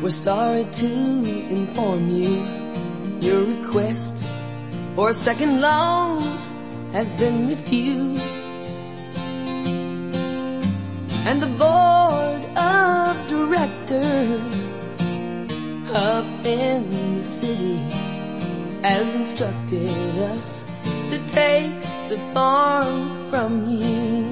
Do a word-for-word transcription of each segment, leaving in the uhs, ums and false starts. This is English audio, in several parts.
We're sorry to inform you your request for a second loan has been refused, and the board of directors up in the city has instructed us to take the farm from you.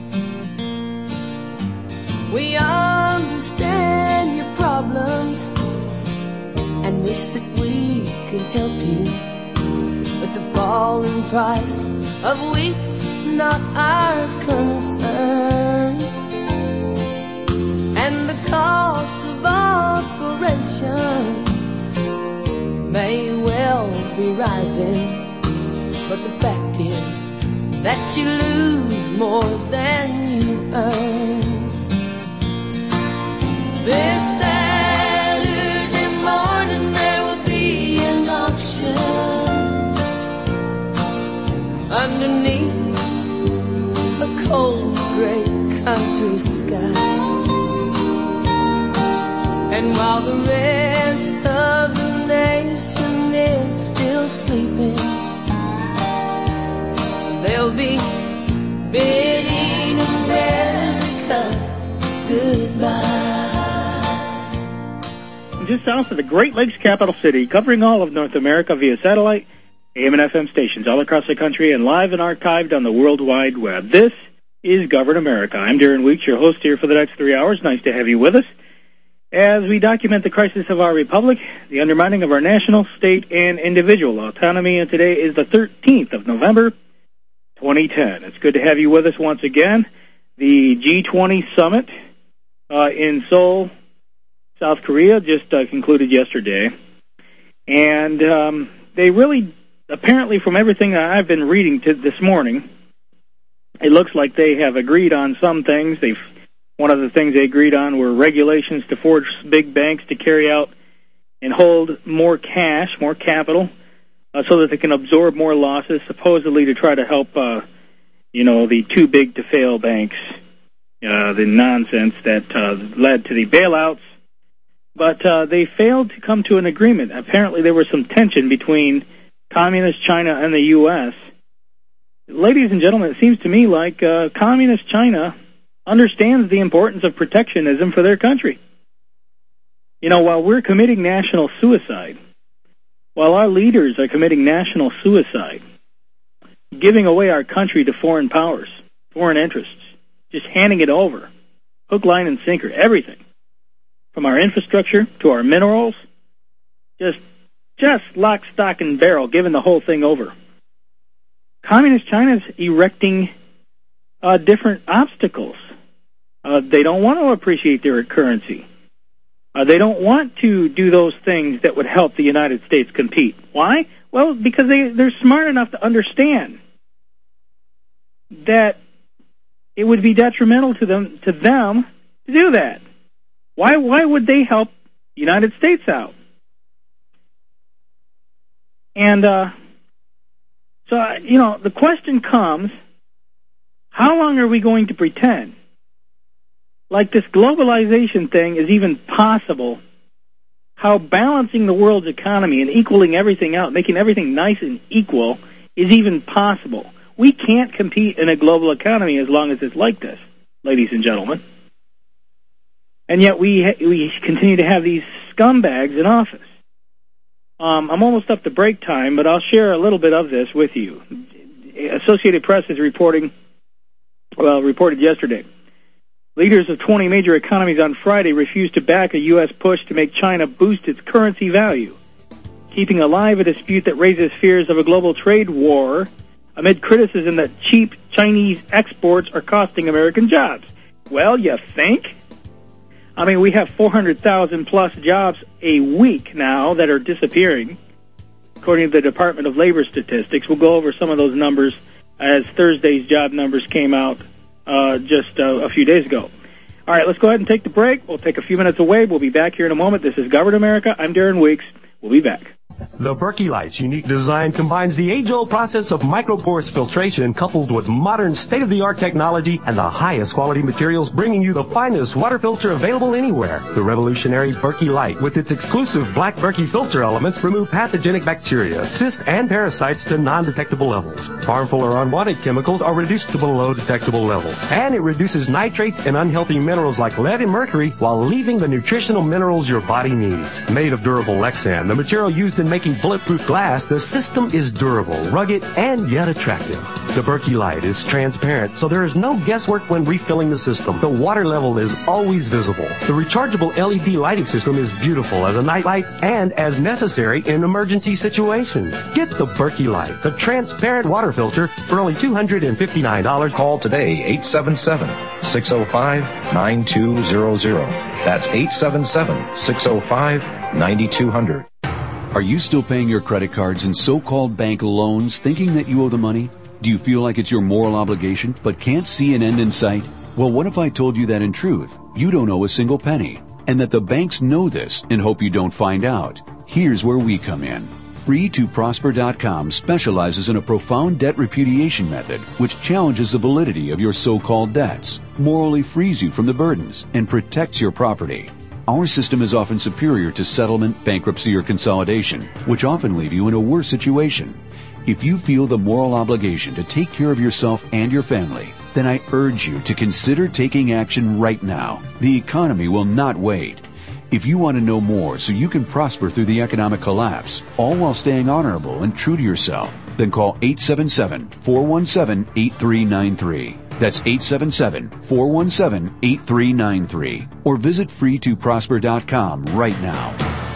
We understand your problems and wish that we could help you, but the falling price of wheat's not our concern, and the cost of operation may well be rising, but the fact is that you lose more than you earn. This Saturday morning there will be an auction underneath a cold gray country sky, and while the rest of the nation is still sleeping, they'll be bidding America goodbye. Just south of the Great Lakes capital city, covering all of North America via satellite, A M and F M stations all across the country, and live and archived on the World Wide Web. This is Govern America. I'm Darren Weeks, your host here for the next three hours. Nice to have you with us as we document the crisis of our republic, the undermining of our national, state, and individual autonomy. And today is the thirteenth of November, twenty ten. It's good to have you with us once again. The G twenty summit uh, in Seoul, South Korea, just uh, concluded yesterday, and um, they really, apparently from everything that I've been reading to this morning, it looks like they have agreed on some things. They've one of the things they agreed on were regulations to force big banks to carry out and hold more cash, more capital, uh, so that they can absorb more losses, supposedly to try to help, uh, you know, the too big to fail banks, uh, the nonsense that uh, led to the bailouts. But uh, they failed to come to an agreement. Apparently there was some tension between Communist China and the U S Ladies and gentlemen, it seems to me like uh, Communist China understands the importance of protectionism for their country. You know, while we're committing national suicide, while our leaders are committing national suicide, giving away our country to foreign powers, foreign interests, just handing it over, hook, line, and sinker, everything. From our infrastructure to our minerals, just just lock, stock, and barrel, giving the whole thing over. Communist China's erecting uh, different obstacles. Uh, they don't want to appreciate their currency. Uh, they don't want to do those things that would help the United States compete. Why? Well, because they, they're smart enough to understand that it would be detrimental to them to them to do that. Why why would they help the United States out? And uh, so, you know, the question comes, how long are we going to pretend like this globalization thing is even possible, how balancing the world's economy and equaling everything out, making everything nice and equal is even possible? We can't compete in a global economy as long as it's like this, ladies and gentlemen. And yet we ha- we continue to have these scumbags in office. Um, I'm almost up to break time, but I'll share a little bit of this with you. Associated Press is reporting, well, reported yesterday. Leaders of twenty major economies on Friday refused to back a U S push to make China boost its currency value, keeping alive a dispute that raises fears of a global trade war amid criticism that cheap Chinese exports are costing American jobs. Well, you think? I mean, we have four hundred thousand plus jobs a week now that are disappearing, according to the Department of Labor statistics. We'll go over some of those numbers as Thursday's job numbers came out uh, just uh, a few days ago. All right, let's go ahead and take the break. We'll take a few minutes away. We'll be back here in a moment. This is Govern America. I'm Darren Weeks. We'll be back. The Berkey Light's unique design combines the age-old process of microporous filtration coupled with modern state-of-the-art technology and the highest quality materials, bringing you the finest water filter available anywhere. The revolutionary Berkey Light, with its exclusive black Berkey filter elements, remove pathogenic bacteria, cysts, and parasites to non-detectable levels. Harmful or unwanted chemicals are reduced to below detectable levels. And it reduces nitrates and unhealthy minerals like lead and mercury while leaving the nutritional minerals your body needs. Made of durable Lexan, the material used in making bulletproof glass, the system is durable, rugged, and yet attractive. The Berkey Light is transparent, so there is no guesswork when refilling the system. The water level is always visible. The rechargeable L E D lighting system is beautiful as a nightlight and as necessary in emergency situations. Get the Berkey Light, the transparent water filter, for only two hundred fifty-nine dollars. Call today, eight seven seven, six oh five, nine two zero zero. That's eight seven seven, six oh five, nine two zero zero. Are you still paying your credit cards and so-called bank loans thinking that you owe the money? Do you feel like it's your moral obligation but can't see an end in sight? Well, what if I told you that in truth, you don't owe a single penny, and that the banks know this and hope you don't find out? Here's where we come in. free to prosper dot com specializes in a profound debt repudiation method which challenges the validity of your so-called debts, morally frees you from the burdens, and protects your property. Our system is often superior to settlement, bankruptcy, or consolidation, which often leave you in a worse situation. If you feel the moral obligation to take care of yourself and your family, then I urge you to consider taking action right now. The economy will not wait. If you want to know more so you can prosper through the economic collapse, all while staying honorable and true to yourself, then call eight seven seven, four one seven, eight three nine three. That's eight seven seven, four one seven, eight three nine three. Or visit free to prosper dot com right now.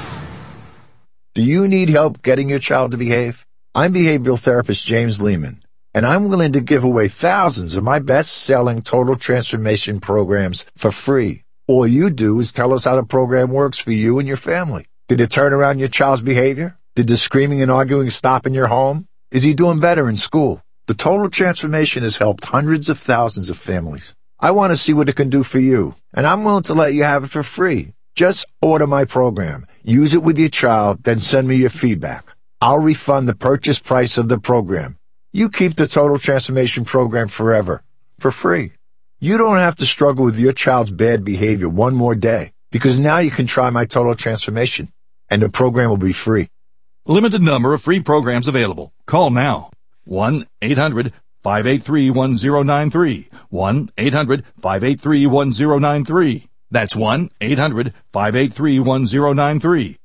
Do you need help getting your child to behave? I'm behavioral therapist James Lehman, and I'm willing to give away thousands of my best-selling total transformation programs for free. All you do is tell us how the program works for you and your family. Did it turn around your child's behavior? Did the screaming and arguing stop in your home? Is he doing better in school? The Total Transformation has helped hundreds of thousands of families. I want to see what it can do for you, and I'm willing to let you have it for free. Just order my program, use it with your child, then send me your feedback. I'll refund the purchase price of the program. You keep the Total Transformation program forever, for free. You don't have to struggle with your child's bad behavior one more day, because now you can try my Total Transformation, and the program will be free. Limited number of free programs available. Call now. one eight hundred, five eight three, one zero nine three. one eight hundred, five eight three, one zero nine three. That's one eight hundred, five eight three, one zero nine three.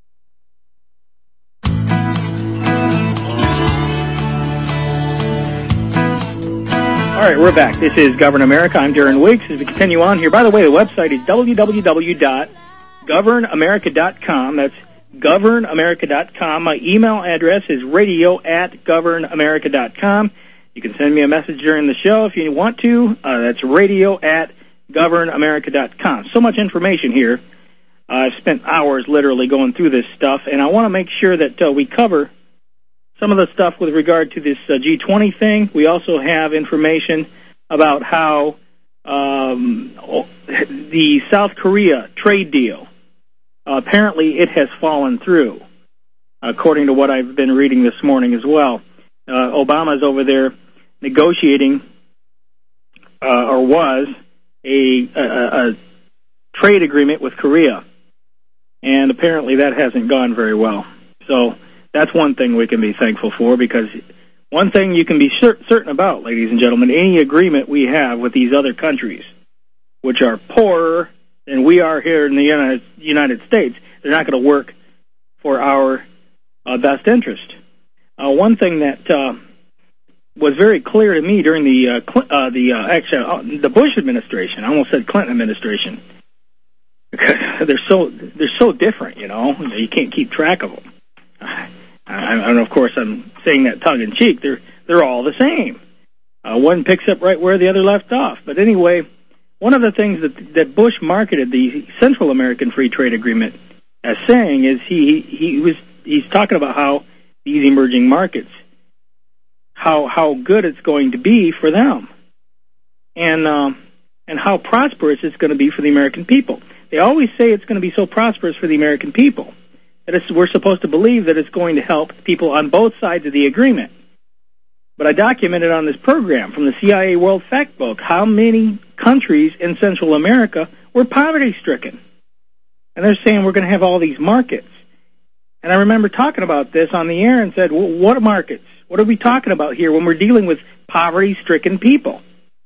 All right, we're back. This is Govern America. I'm Darren Weeks. As we continue on here, by the way, the website is w w w dot govern america dot com. That's govern america dot com. My email address is radio at govern america dot com. You can send me a message during the show if you want to. Uh, that's radio at govern america dot com. So much information here. Uh, I've spent hours literally going through this stuff, and I want to make sure that uh, we cover some of the stuff with regard to this uh, G twenty thing. We also have information about how um, the South Korea trade deal, uh, apparently it has fallen through, according to what I've been reading this morning as well. Uh, Obama's over there negotiating, uh, or was, a, a, a trade agreement with Korea, and apparently that hasn't gone very well. So that's one thing we can be thankful for, because one thing you can be cer- certain about, ladies and gentlemen, any agreement we have with these other countries, which are poorer than we are here in the United, United States, they're not going to work for our uh, best interest. Uh, one thing that uh, was very clear to me during the uh, Cl- uh, the uh, actually uh, the Bush administration, I almost said Clinton administration, because they're so they're so different, you know, you can't keep track of them. I, and of course, I'm saying that tongue in cheek. They're they're all the same. Uh, one picks up right where the other left off. But anyway, one of the things that that Bush marketed the Central American Free Trade Agreement as saying is he he was he's talking about how these emerging markets, how how good it's going to be for them, and um, and how prosperous it's going to be for the American people. They always say it's going to be so prosperous for the American people. that it's, we're supposed to believe that it's going to help people on both sides of the agreement. But I documented on this program from the C I A World Factbook how many countries in Central America were poverty-stricken. And they're saying we're going to have all these markets. And I remember talking about this on the air and said, well, what markets? What are we talking about here when we're dealing with poverty-stricken people?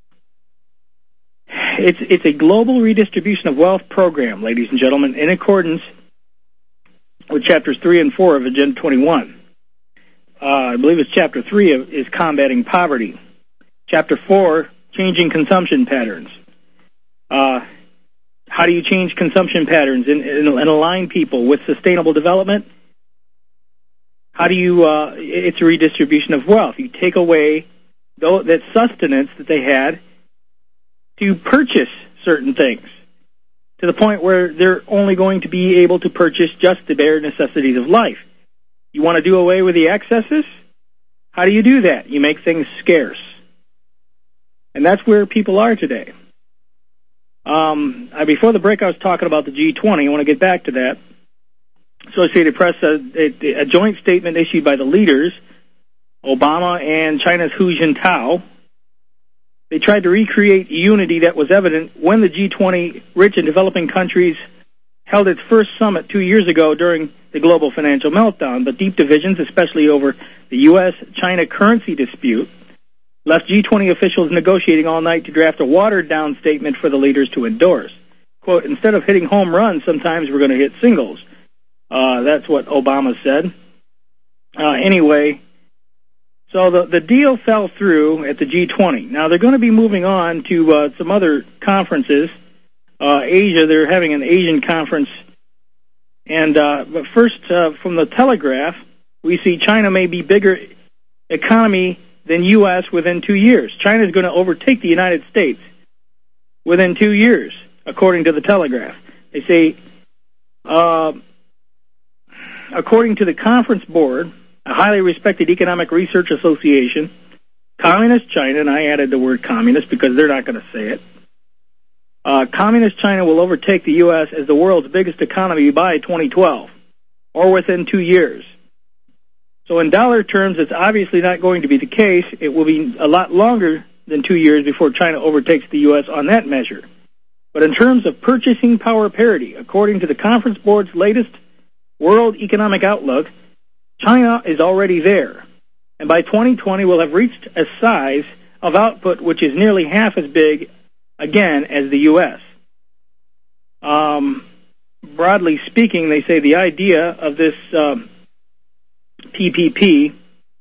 It's, it's a global redistribution of wealth program, ladies and gentlemen, in accordance with chapters three and four of Agenda twenty-one. Uh, I believe it's chapter three of, is combating poverty. Chapter four, changing consumption patterns. Uh, how do you change consumption patterns and, and, and align people with sustainable development? How do you, uh, it's a redistribution of wealth. You take away though, that sustenance that they had to purchase certain things to the point where they're only going to be able to purchase just the bare necessities of life. You want to do away with the excesses? How do you do that? You make things scarce. And that's where people are today. Um, I, before the break, I was talking about the G twenty. I want to get back to that. Associated Press, uh, a, a joint statement issued by the leaders, Obama and China's Hu Jintao. They tried to recreate unity that was evident when the G twenty rich and developing countries held its first summit two years ago during the global financial meltdown. But deep divisions, especially over the U S China currency dispute, left G twenty officials negotiating all night to draft a watered-down statement for the leaders to endorse. Quote, instead of hitting home runs, sometimes we're going to hit singles. Uh, that's what Obama said. Uh, anyway, so the, the deal fell through at the G twenty. Now, they're going to be moving on to uh, some other conferences. Uh, Asia, they're having an Asian conference. And uh, but first, uh, from the Telegraph, we see China may be bigger economy than U S within two years. China is going to overtake the United States within two years, according to the Telegraph. They say, uh, according to the Conference Board, a highly respected economic research association, Communist China, and I added the word communist because they're not going to say it, uh, Communist China will overtake the U S as the world's biggest economy by twenty twelve, or within two years. So in dollar terms, it's obviously not going to be the case. It will be a lot longer than two years before China overtakes the U S on that measure. But in terms of purchasing power parity, according to the Conference Board's latest World Economic Outlook, China is already there. And by twenty twenty, will have reached a size of output which is nearly half as big, again, as the U S. Um, broadly speaking, they say the idea of this um, P P P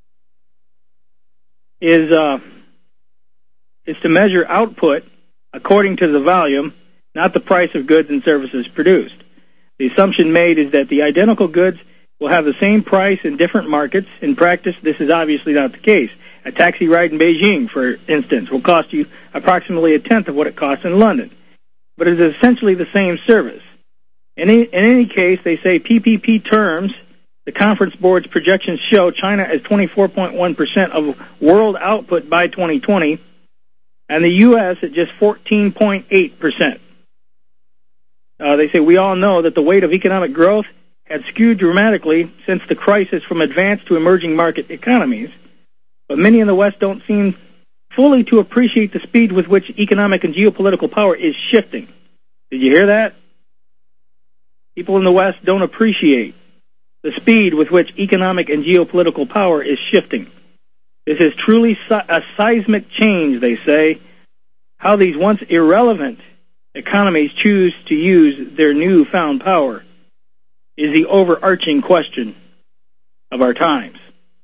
is uh, is to measure output according to the volume, not the price of goods and services produced. The assumption made is that the identical goods will have the same price in different markets. In practice, this is obviously not the case. A taxi ride in Beijing, for instance, will cost you approximately a tenth of what it costs in London. But it is essentially the same service. In any, in any case, they say P P P terms, the Conference Board's projections show China as twenty-four point one percent of world output by twenty twenty, and the U S at just fourteen point eight percent. Uh, they say, we all know that the weight of economic growth had skewed dramatically since the crisis from advanced to emerging market economies, but many in the West don't seem fully to appreciate the speed with which economic and geopolitical power is shifting. Did you hear that? People in the West don't appreciate the speed with which economic and geopolitical power is shifting. This is truly a seismic change, they say. How these once irrelevant economies choose to use their newfound power is the overarching question of our times.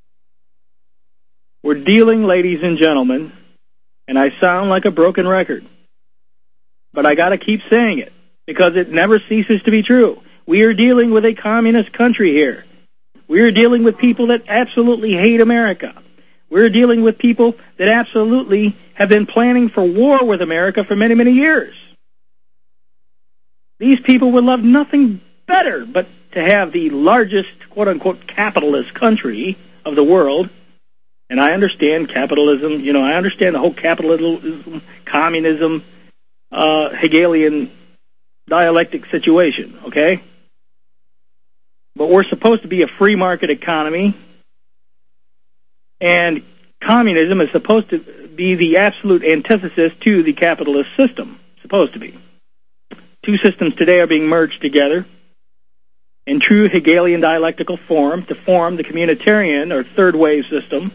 We're dealing, ladies and gentlemen, and I sound like a broken record, but I got to keep saying it because it never ceases to be true. We are dealing with a communist country here. We are dealing with people that absolutely hate America. We're dealing with people that absolutely have been planning for war with America for many, many years. These people would love nothing better but to have the largest, quote-unquote, capitalist country of the world. And I understand capitalism. You know, I understand the whole capitalism, communism, uh, Hegelian dialectic situation, okay? but we're supposed to be a free market economy, and communism is supposed to be the absolute antithesis to the capitalist system. Supposed to be. Two systems today are being merged together in true Hegelian dialectical form to form the communitarian or third wave system.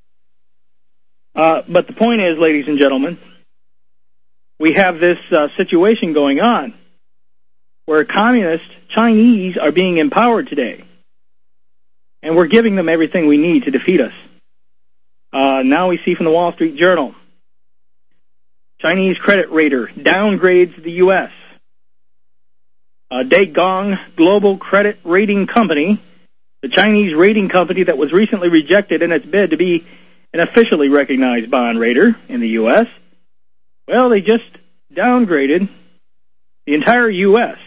Uh, but the point is, ladies and gentlemen, we have this uh, situation going on where communist Chinese are being empowered today, and we're giving them everything we need to defeat us. Uh, now we see from the Wall Street Journal, Chinese credit rater downgrades the U S Uh, Daegong Global Credit Rating Company, the Chinese rating company that was recently rejected in its bid to be an officially recognized bond rater in the U S, well, they just downgraded the entire U S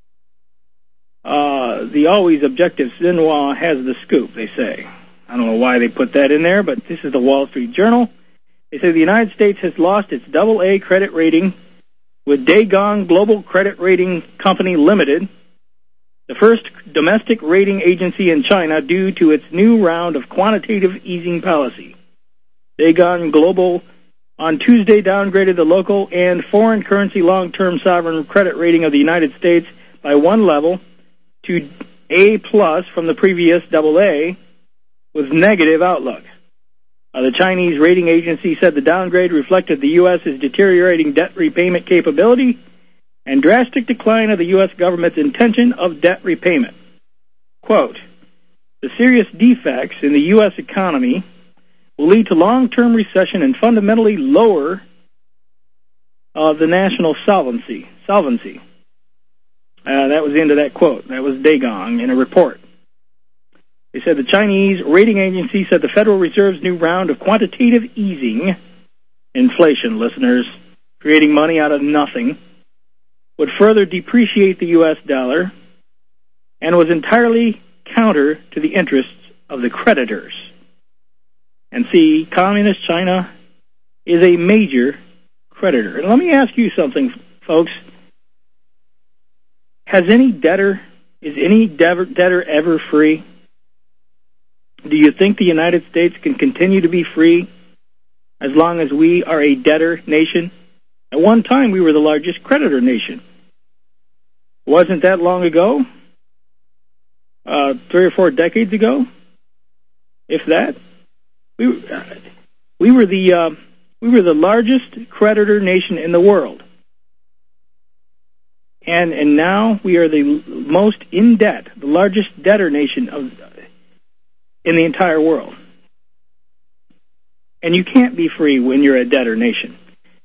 Uh, the always objective Xinhua has the scoop, they say. I don't know why they put that in there, but this is the Wall Street Journal. They say the United States has lost its double A credit rating with Daegong Global Credit Rating Company Limited, the first domestic rating agency in China, due to its new round of quantitative easing policy. Daegong Global on Tuesday downgraded the local and foreign currency long-term sovereign credit rating of the United States by one level to A plus from the previous double A with negative outlook. Uh, the Chinese rating agency said the downgrade reflected the U S's deteriorating debt repayment capability and drastic decline of the U S government's intention of debt repayment. Quote, the serious defects in the U S economy will lead to long-term recession and fundamentally lower uh, the national solvency. Solvency. Uh, that was the end of that quote. That was Daegong in a report. They said the Chinese rating agency said the Federal Reserve's new round of quantitative easing, inflation, listeners, creating money out of nothing, would further depreciate the U S dollar and was entirely counter to the interests of the creditors. And see, communist China is a major creditor. And let me ask you something, folks. Has any debtor, is any debtor ever free? Do you think the United States can continue to be free as long as we are a debtor nation? At one time, we were the largest creditor nation. Wasn't that long ago? Uh, three or four decades ago? If that? We, uh, we were the uh, we were the largest creditor nation in the world. And and now we are the most in debt, the largest debtor nation of in the entire world. And you can't be free when you're a debtor nation.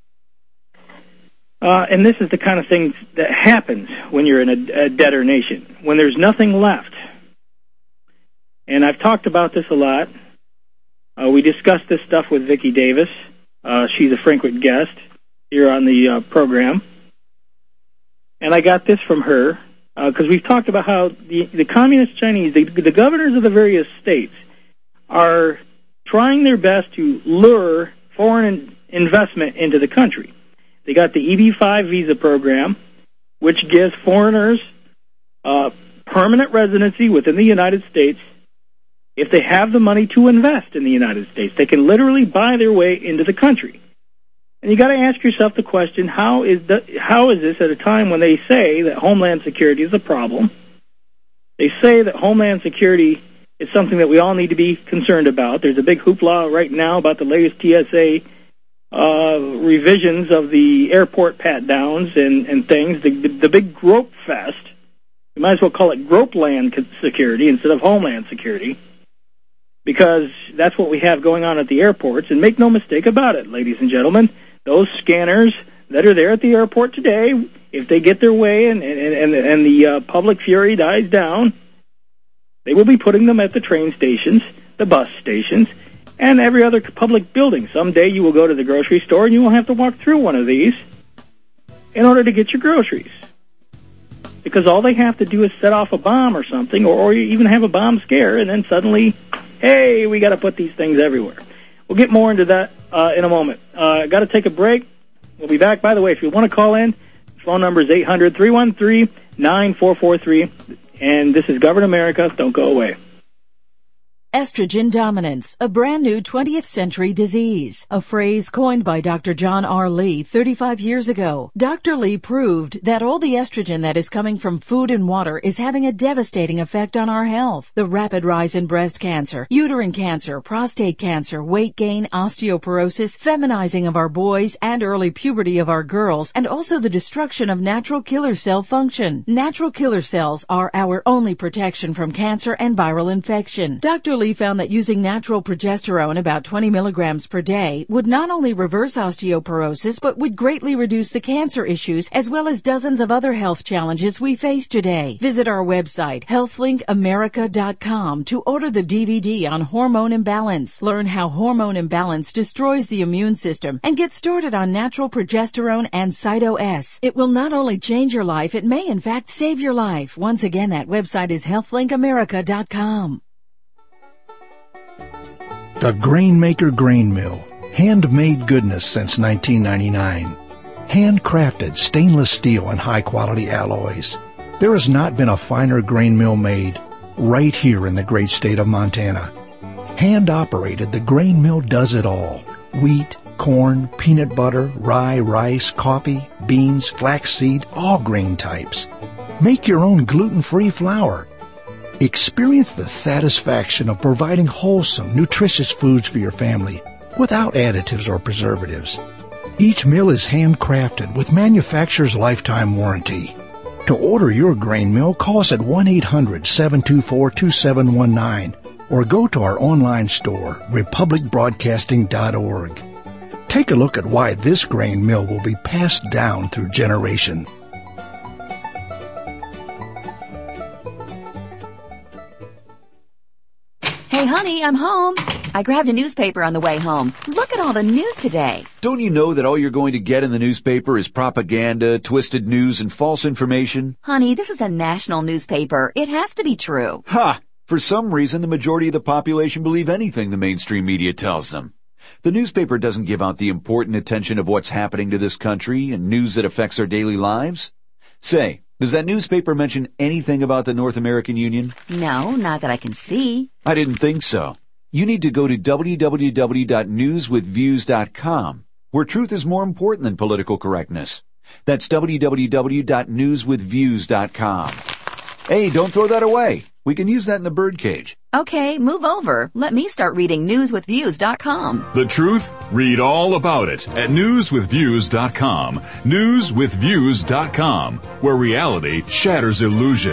Uh, and this is the kind of thing that happens when you're in a, a debtor nation, when there's nothing left. And I've talked about this a lot. Uh, we discussed this stuff with Vicki Davis. Uh, she's a frequent guest here on the uh, program. And I got this from her, because uh, we've talked about how the, the communist Chinese, the, the governors of the various states, are trying their best to lure foreign investment into the country. They got the E B five visa program, which gives foreigners uh, permanent residency within the United States if they have the money to invest in the United States. They can literally buy their way into the country. And you got to ask yourself the question, how is the, how is this at a time when they say that Homeland Security is a problem? They say that Homeland Security is something that we all need to be concerned about. There's a big hoopla right now about the latest T S A uh, revisions of the airport pat-downs and, and things, the, the, the big grope fest. You might as well call it Gropeland Security instead of Homeland Security, because that's what we have going on at the airports. And make no mistake about it, ladies and gentlemen, those scanners that are there at the airport today, if they get their way and, and, and, and the uh, public fury dies down, they will be putting them at the train stations, the bus stations, and every other public building. Someday you will go to the grocery store and you will have to walk through one of these in order to get your groceries. Because all they have to do is set off a bomb or something, or, or even have a bomb scare, and then suddenly, hey, we got to put these things everywhere. We'll get more into that uh, in a moment. Uh, got to take a break. We'll be back. By the way, if you want to call in, phone number is eight hundred, three one three, nine four four three. And this is Govern America. Don't go away. Estrogen dominance, a brand new twentieth century disease, a phrase coined by Doctor John R. Lee thirty-five years ago. Doctor Lee proved that all the estrogen that is coming from food and water is having a devastating effect on our health. The rapid rise in breast cancer, uterine cancer, prostate cancer, weight gain, osteoporosis, feminizing of our boys, and early puberty of our girls, and also the destruction of natural killer cell function. Natural killer cells are our only protection from cancer and viral infection. Doctor Lee found that using natural progesterone, about twenty milligrams per day, would not only reverse osteoporosis, but would greatly reduce the cancer issues as well as dozens of other health challenges we face today. Visit our website, health link america dot com, to order the D V D on hormone imbalance. Learn how hormone imbalance destroys the immune system and get started on natural progesterone and Cyto-S. It will not only change your life, it may in fact save your life. Once again, that website is health link america dot com. The Grainmaker Grain Mill. Handmade goodness since nineteen ninety-nine. Handcrafted stainless steel and high-quality alloys. There has not been a finer grain mill made right here in the great state of Montana. Hand-operated, the grain mill does it all. Wheat, corn, peanut butter, rye, rice, coffee, beans, flaxseed, all grain types. Make your own gluten-free flour. Experience the satisfaction of providing wholesome, nutritious foods for your family without additives or preservatives. Each mill is handcrafted with manufacturer's lifetime warranty. To order your grain mill, call us at one eight hundred seven two four two seven one nine or go to our online store, republic broadcasting dot org. Take a look at why this grain mill will be passed down through generations. Hey, honey, I'm home. I grabbed a newspaper on the way home. Look at all the news today. Don't you know that all you're going to get in the newspaper is propaganda, twisted news, and false information? Honey, this is a national newspaper. It has to be true. Ha! For some reason, the majority of the population believe anything the mainstream media tells them. The newspaper doesn't give out the important attention of what's happening to this country and news that affects our daily lives. Say, does that newspaper mention anything about the North American Union? No, not that I can see. I didn't think so. You need to go to w w w dot news with views dot com, where truth is more important than political correctness. That's w w w dot news with views dot com. Hey, don't throw that away. We can use that in the birdcage. Okay, move over. Let me start reading news with views dot com. The truth? Read all about it at news with views dot com. news with views dot com, where reality shatters illusion.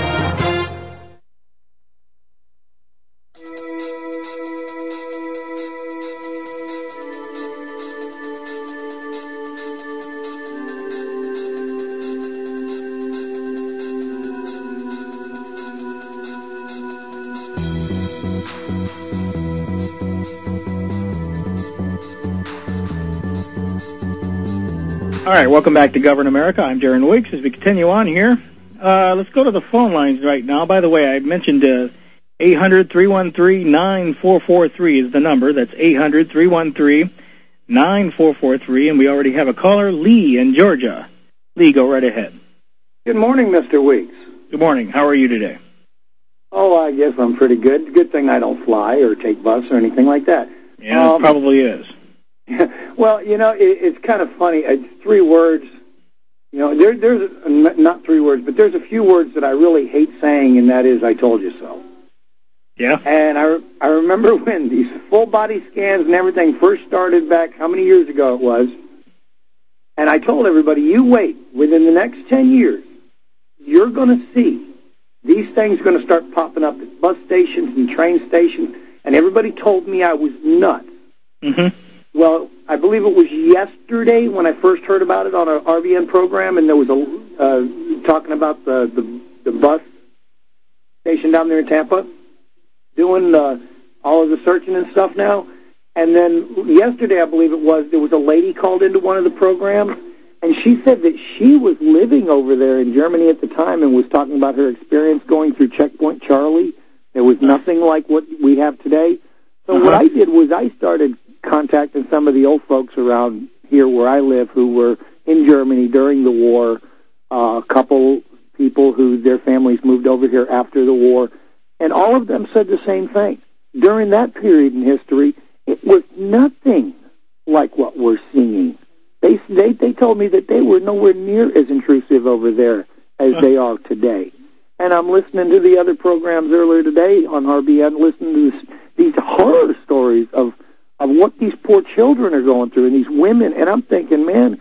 All right, welcome back to Govern America. I'm Darren Weeks. As we continue on here, uh, let's go to the phone lines right now. By the way, I mentioned uh, eight hundred, three one three, nine four four three is the number. That's eight hundred, three one three, nine four four three, and we already have a caller, Lee in Georgia. Lee, go right ahead. Good morning, Mister Weeks. Good morning. How are you today? Oh, I guess I'm pretty good. Good thing I don't fly or take bus or anything like that. Yeah, um, it probably is. Well, you know, it, it's kind of funny. It's three words. You know, there, there's not three words, but there's a few words that I really hate saying, and that is, I told you so. Yeah. And I, I remember when these full-body scans and everything first started back, how many years ago it was, and I told everybody, you wait. Within the next ten years, you're going to see these things going to start popping up at bus stations and train stations, and everybody told me I was nuts. Mm-hmm. Well, I believe it was yesterday when I first heard about it on an R B N program, and there was a uh, talking about the, the the bus station down there in Tampa doing uh, all of the searching and stuff now. And then yesterday, I believe it was, there was a lady called into one of the programs, and she said that she was living over there in Germany at the time and was talking about her experience going through Checkpoint Charlie. There was nothing like what we have today. So uh-huh. what I did was I started contacting some of the old folks around here where I live who were in Germany during the war, uh, a couple people who their families moved over here after the war, and all of them said the same thing. During that period in history, it was nothing like what we're seeing. They they they told me that they were nowhere near as intrusive over there as they are today. And I'm listening to the other programs earlier today on R B N, listening to this, these horror stories of of what these poor children are going through and these women. And I'm thinking, man,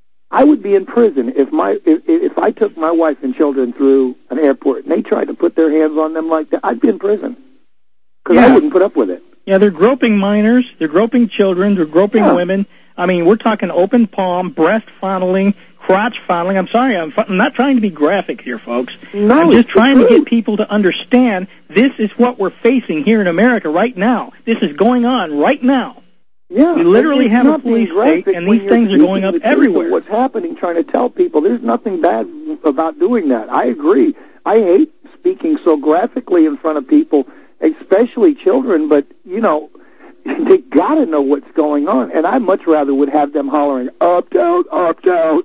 I would be in prison if my if, if I took my wife and children through an airport and they tried to put their hands on them like that. I'd be in prison because yeah. I wouldn't put up with it. Yeah, they're groping minors, they're groping children, they're groping yeah. women. I mean, we're talking open palm, breast fondling, crotch fondling. I'm sorry, I'm, I'm not trying to be graphic here, folks. No, I'm just trying true. to get people to understand this is what we're facing here in America right now. This is going on right now. Yeah, we literally have a police state, and these things are going up everywhere. What's happening, trying to tell people, there's nothing bad about doing that. I agree. I hate speaking so graphically in front of people, especially children, but, you know, they got to know what's going on. And I much rather would have them hollering, opt out, opt out,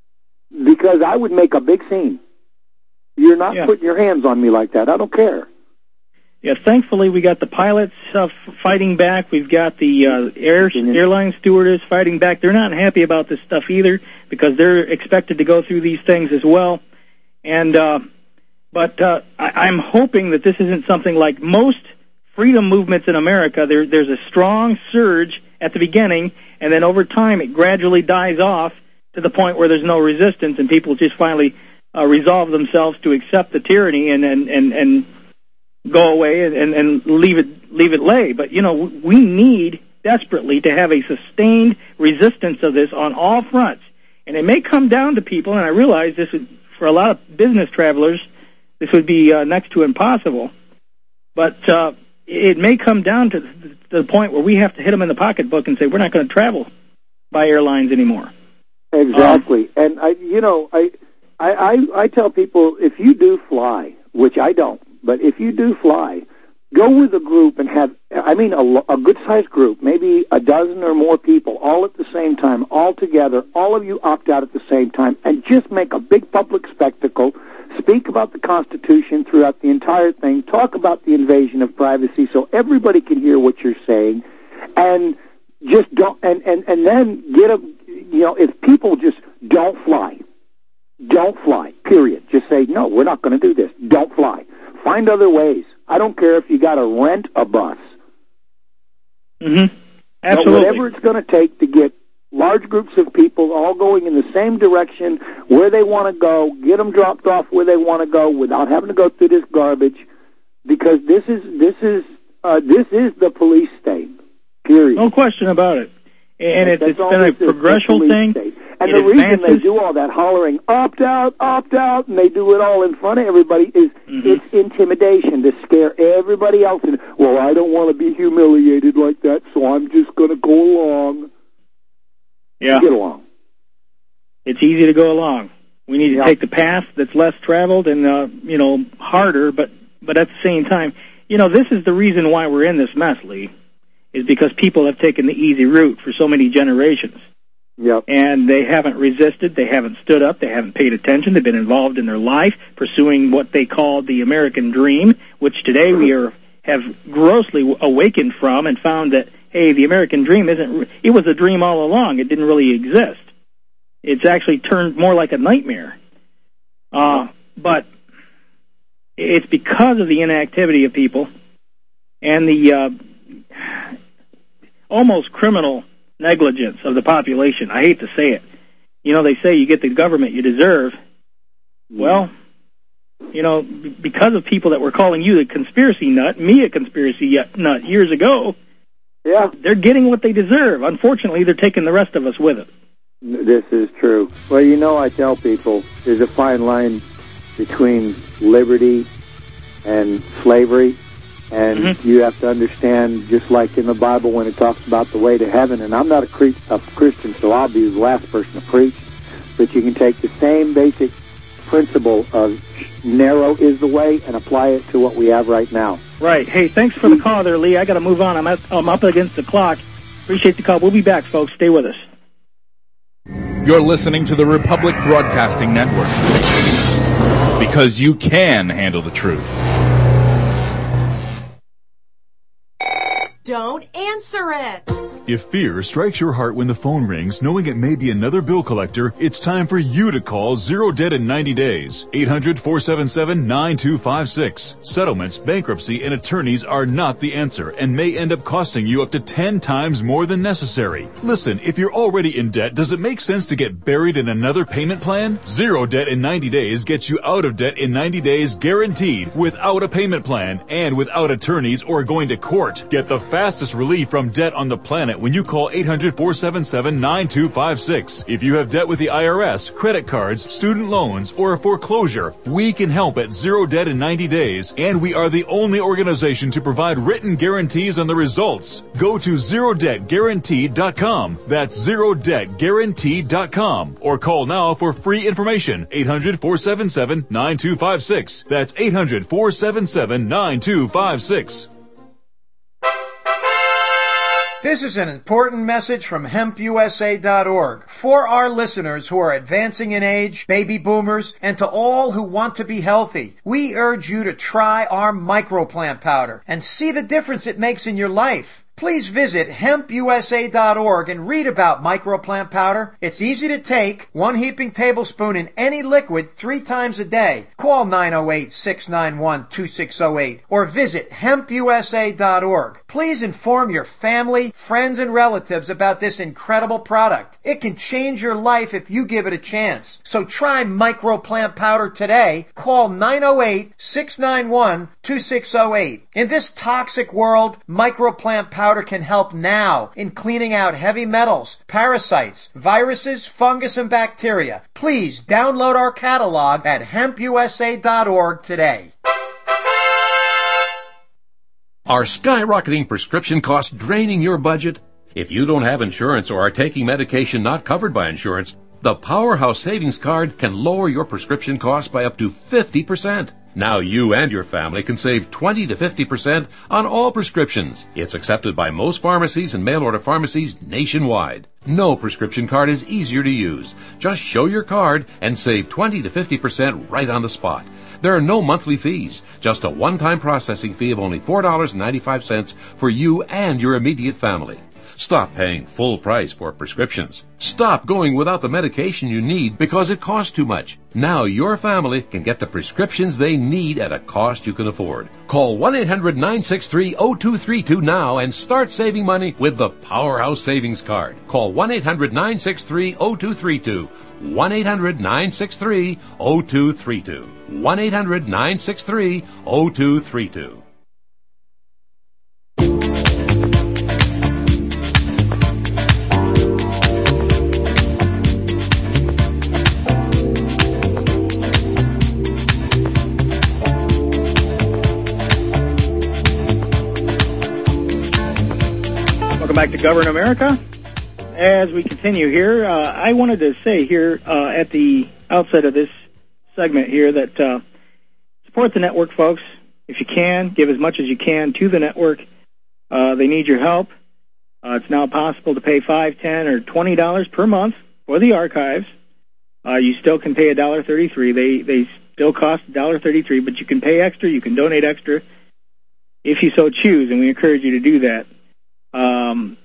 because I would make a big scene. You're not yeah. putting your hands on me like that. I don't care. Yeah, thankfully we got the pilots uh, fighting back. We've got the uh, air, airline stewardess fighting back. They're not happy about this stuff either because they're expected to go through these things as well. And uh, but uh, I, I'm hoping that this isn't something like most freedom movements in America. There, there's a strong surge at the beginning, and then over time it gradually dies off to the point where there's no resistance, and people just finally uh, resolve themselves to accept the tyranny and and and, and go away and, and, and leave it leave it lay. But, you know, we need desperately to have a sustained resistance of this on all fronts. And it may come down to people, and I realize this would, for a lot of business travelers, this would be uh, next to impossible. But uh, it may come down to, to the point where we have to hit them in the pocketbook and say, we're not going to travel by airlines anymore. Exactly. Um, and, I, you know, I, I, I, I tell people, if you do fly, which I don't, but if you do fly, go with a group and have, I mean, a, a good-sized group, maybe a dozen or more people, all at the same time, all together, all of you opt out at the same time, and just make a big public spectacle, speak about the Constitution throughout the entire thing, talk about the invasion of privacy so everybody can hear what you're saying, and just don't, and, and, and then get a, you know, if people just don't fly, don't fly, period. Just say, no, we're not going to do this. Don't fly. Find other ways. I don't care if you got to rent a bus. Mm-hmm. Absolutely. But whatever it's going to take to get large groups of people all going in the same direction where they want to go, get them dropped off where they want to go without having to go through this garbage, because this is this is uh, this is the police state. Period. No question about it. And it, it's been a progressional thing. State. And the reason they do all that hollering, opt out, opt out, and they do it all in front of everybody is mm-hmm. it's intimidation to scare everybody else. And, well, I don't want to be humiliated like that, so I'm just going to go along. Yeah. Get along. It's easy to go along. We need to yeah. take the path that's less traveled and, uh, you know, harder, but, but at the same time, you know, this is the reason why we're in this mess, Lee, is because people have taken the easy route for so many generations. Yep. And they haven't resisted, they haven't stood up, they haven't paid attention, they've been involved in their life, pursuing what they call the American dream, which today we are have grossly awakened from and found that, hey, the American dream isn't, it was a dream all along, it didn't really exist. It's actually turned more like a nightmare. Uh, but it's because of the inactivity of people and the uh, almost criminal negligence of the population. I hate to say it. You know, they say you get the government you deserve. Well, you know, because of people that were calling you the conspiracy nut, me a conspiracy nut years ago, yeah, they're getting what they deserve. Unfortunately, they're taking the rest of us with it. This is true. Well, you know, I tell people there's a fine line between liberty and slavery. And mm-hmm. you have to understand, just like in the Bible when it talks about the way to heaven, and I'm not a, cre- a Christian, so I'll be the last person to preach, but you can take the same basic principle of narrow is the way and apply it to what we have right now. Right. Hey, thanks for the call there, Lee. I got to move on. I'm, at, I'm up against the clock. Appreciate the call. We'll be back, folks. Stay with us. You're listening to the Republic Broadcasting Network. because you can handle the truth. Don't answer it. If fear strikes your heart when the phone rings, knowing it may be another bill collector, it's time for you to call Zero Debt in ninety days. eight hundred, four seven seven, nine two five six. Settlements, bankruptcy, and attorneys are not the answer and may end up costing you up to ten times more than necessary. Listen, if you're already in debt, does it make sense to get buried in another payment plan? Zero Debt in ninety days gets you out of debt in ninety days guaranteed, without a payment plan and without attorneys or going to court. Get the fastest relief from debt on the planet when you call eight hundred, four seven seven, nine two five six. If you have debt with the I R S, credit cards, student loans, or a foreclosure, we can help at Zero Debt in ninety days, and we are the only organization to provide written guarantees on the results. Go to zero debt guaranteed dot com. That's zero debt guaranteed dot com. Or call now for free information. eight hundred, four seven seven, nine two five six. That's eight hundred, four seven seven, nine two five six. This is an important message from hemp U S A dot org for our listeners who are advancing in age, baby boomers, and to all who want to be healthy. We urge you to try our microplant powder and see the difference it makes in your life. Please visit hemp U S A dot org and read about microplant powder. It's easy to take, one heaping tablespoon in any liquid three times a day. Call nine oh eight, six nine one, two six oh eight or visit hemp U S A dot org. Please inform your family, friends, and relatives about this incredible product. It can change your life if you give it a chance. So try microplant powder today. Call nine oh eight, six nine one, two six oh eight. In this toxic world, microplant powder Powder can help now in cleaning out heavy metals, parasites, viruses, fungus, and bacteria. Please download our catalog at hemp U S A dot org today. Are skyrocketing prescription costs draining your budget? If you don't have insurance or are taking medication not covered by insurance, the Powerhouse Savings Card can lower your prescription costs by up to fifty percent. Now you and your family can save twenty to fifty percent on all prescriptions. It's accepted by most pharmacies and mail-order pharmacies nationwide. No prescription card is easier to use. Just show your card and save twenty to fifty percent right on the spot. There are no monthly fees, just a one-time processing fee of only four dollars and ninety-five cents for you and your immediate family. Stop paying full price for prescriptions. Stop going without the medication you need because it costs too much. Now your family can get the prescriptions they need at a cost you can afford. Call one eight hundred, nine six three, zero two three two now and start saving money with the Powerhouse Savings Card. Call one eight hundred, nine six three, zero two three two. one eight hundred, nine six three, zero two three two. one eight hundred, nine six three, zero two three two. Back to Govern America. As we continue here, uh, I wanted to say here uh, at the outset of this segment here that uh, support the network, folks. If you can, give as much as you can to the network. Uh, they need your help. Uh, it's now possible to pay five, ten, or twenty dollars per month for the archives. Uh, you still can pay one dollar and thirty-three cents. They they still cost one dollar and thirty-three cents, but you can pay extra. You can donate extra if you so choose, and we encourage you to do that. Um,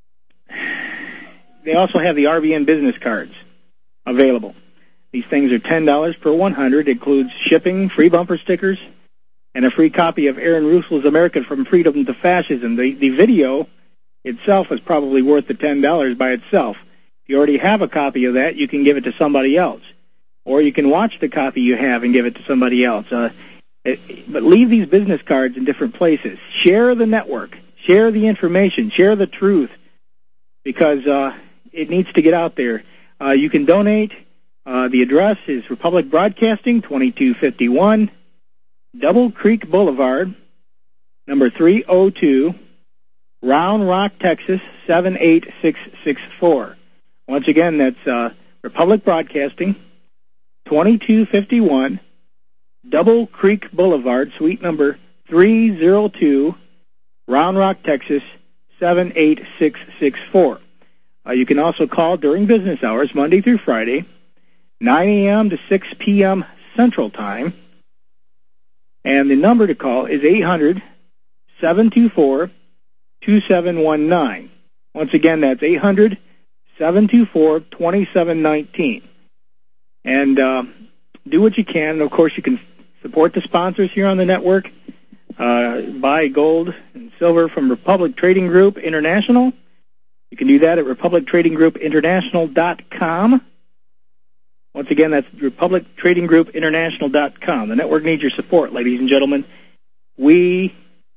they also have the R B N business cards available. These things are ten dollars per one hundred. It includes shipping, free bumper stickers, and a free copy of Aaron Russel's America from Freedom to Fascism. The, the video itself is probably worth the ten dollars by itself. If you already have a copy of that, you can give it to somebody else. Or you can watch the copy you have and give it to somebody else. Uh, it, but leave these business cards in different places. Share the network. Share the information. Share the truth, because uh, it needs to get out there. Uh, you can donate. Uh, the address is Republic Broadcasting, twenty-two fifty-one Double Creek Boulevard, number three oh two, Round Rock, Texas, seven eight six six four. Once again, that's uh, Republic Broadcasting, twenty-two fifty-one Double Creek Boulevard, suite number three oh two, Round Rock, Texas, seven eight six six four. Uh, you can also call during business hours, Monday through Friday, nine a.m. to six p.m. Central Time. And the number to call is eight hundred, seven two four, two seven one nine. Once again, that's eight hundred, seven two four, two seven one nine. And uh, do what you can. And of course, you can support the sponsors here on the network. Uh, buy gold and silver from Republic Trading Group International. You can do that at republic trading group international dot com. Once again, that's republic trading group international dot com. The network needs your support, ladies and gentlemen. We,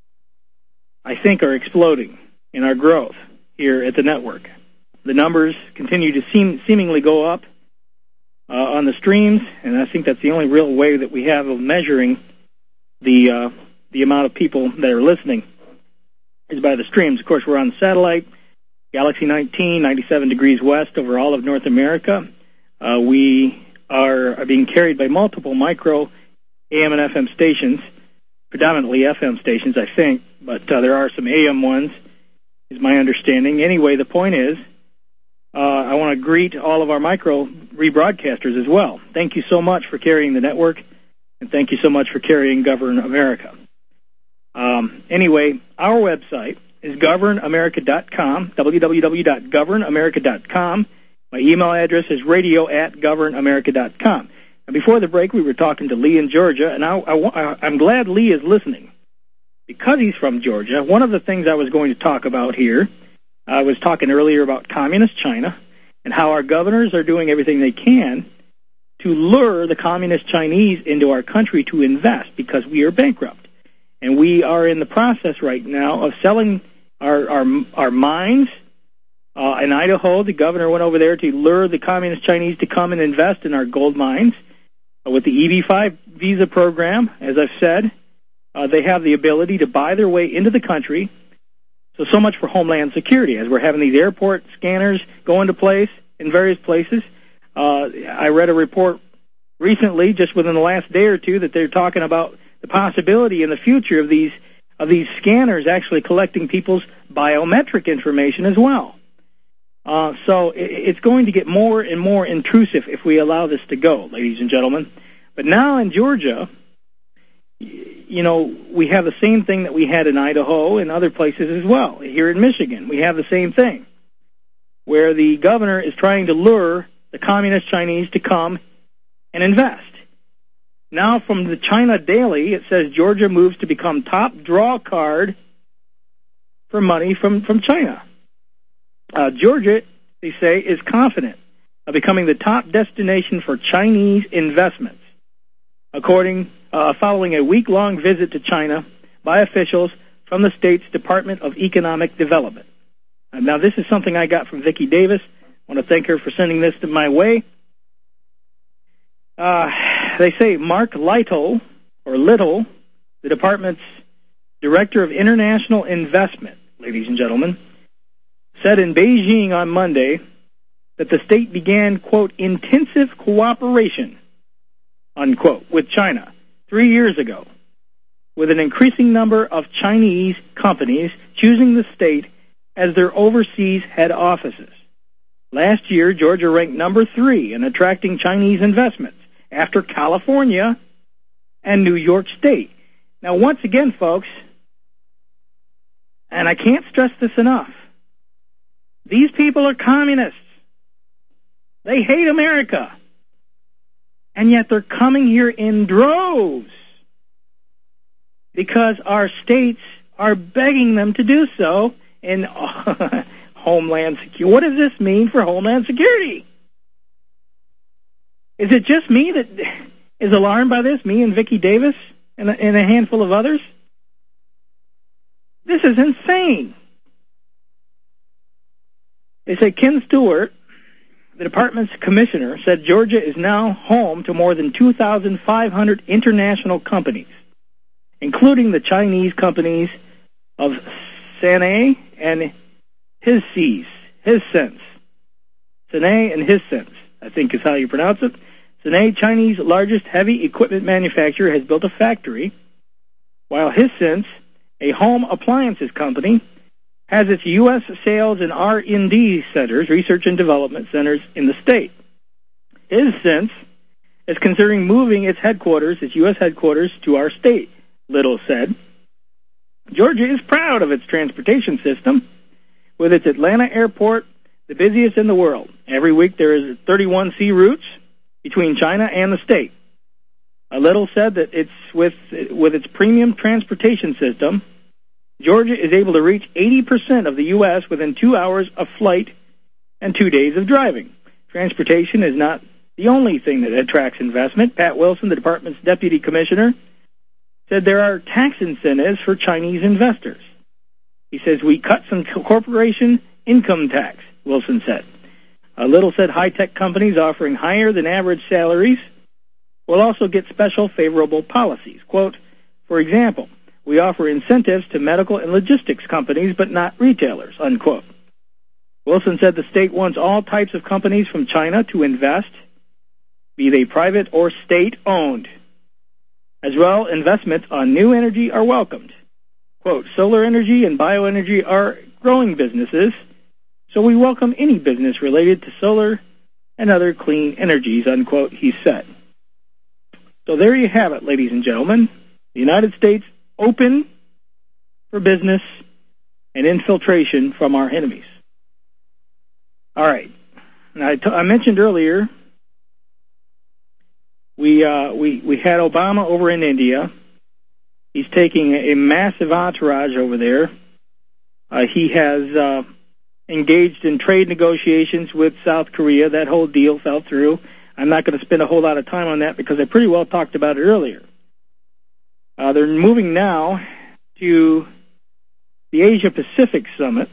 I think, are exploding in our growth here at the network. The numbers continue to seem seemingly go up uh, on the streams, and I think that's the only real way that we have of measuring the uh, the amount of people that are listening is by the streams. Of course, we're on satellite, Galaxy nineteen, ninety-seven degrees west over all of North America. Uh, we are, are being carried by multiple micro A M and F M stations, predominantly F M stations, I think, but uh, there are some A M ones, is my understanding. Anyway, the point is, uh, I want to greet all of our micro rebroadcasters as well. Thank you so much for carrying the network, and thank you so much for carrying Govern America. Um, anyway, our website is govern america dot com, w w w dot govern america dot com. My email address is radio at govern america dot com. And before the break, we were talking to Lee in Georgia, and I, I, I'm glad Lee is listening because he's from Georgia. One of the things I was going to talk about here, I was talking earlier about communist China and how our governors are doing everything they can to lure the communist Chinese into our country to invest because we are bankrupt. And we are in the process right now of selling our our, our mines. Uh, in Idaho, the governor went over there to lure the communist Chinese to come and invest in our gold mines. Uh, with the E B five visa program, as I've said, uh, they have the ability to buy their way into the country. So, so much for Homeland Security, as we're having these airport scanners go into place in various places. Uh, I read a report recently, just within the last day or two, that they're talking about the possibility in the future of these of these scanners actually collecting people's biometric information as well. Uh, so it, it's going to get more and more intrusive if we allow this to go, ladies and gentlemen. But now in Georgia, you know, we have the same thing that we had in Idaho and other places as well. Here in Michigan, we have the same thing, where the governor is trying to lure the communist Chinese to come and invest. Now from the China Daily, it says Georgia moves to become top draw card for money from, from China. Uh, Georgia, they say, is confident of becoming the top destination for Chinese investments, according uh, following a week-long visit to China by officials from the state's Department of Economic Development. Uh, now, this is something I got from Vicki Davis. I want to thank her for sending this to my way. Uh, they say Mark Lytle, or Little, the department's Director of International Investment, ladies and gentlemen, said in Beijing on Monday that the state began, quote, intensive cooperation, unquote, with China three years ago, with an increasing number of Chinese companies choosing the state as their overseas head offices. Last year, Georgia ranked number three in attracting Chinese investments after California and New York State. Now, once again, folks, and I can't stress this enough, these people are communists. They hate America. And yet they're coming here in droves because our states are begging them to do so in uh, Homeland Security. What does this mean for Homeland Security? Is it just me that is alarmed by this, me and Vicki Davis and a, and a handful of others? This is insane. They say Ken Stewart, the department's commissioner, said Georgia is now home to more than two thousand five hundred international companies, including the Chinese companies of Sane and Hissense. Hissense. Sane and Hissense, I think is how you pronounce it. Sane, Chinese largest heavy equipment manufacturer, has built a factory, while Hissense, a home appliances company, has its U S sales and R and D centers, research and development centers, in the state. Hissense is considering moving its headquarters, its U S headquarters, to our state, Little said. Georgia is proud of its transportation system, with its Atlanta airport the busiest in the world. Every week there is thirty-one sea routes between China and the state. Uh, Little said that it's with with its premium transportation system, Georgia is able to reach eighty percent of the U S within two hours of flight and two days of driving. Transportation is not the only thing that attracts investment. Pat Wilson, the department's deputy commissioner, said there are tax incentives for Chinese investors. He says, we cut some corporation income tax, Wilson said. Uh, Little said high-tech companies offering higher than average salaries will also get special favorable policies. Quote, for example, we offer incentives to medical and logistics companies, but not retailers, unquote. Wilson said the state wants all types of companies from China to invest, be they private or state-owned. As well, investments on new energy are welcomed. Quote, solar energy and bioenergy are growing businesses, so we welcome any business related to solar and other clean energies, unquote, he said. So there you have it, ladies and gentlemen. The United States open for business and infiltration from our enemies. All right. Now, I, t- I mentioned earlier we, uh, we we had Obama over in India. He's taking a, a massive entourage over there. Uh, he has uh, engaged in trade negotiations with South Korea. That whole deal fell through. I'm not going to spend a whole lot of time on that because I pretty well talked about it earlier. Uh, they're moving now to the Asia-Pacific Summit.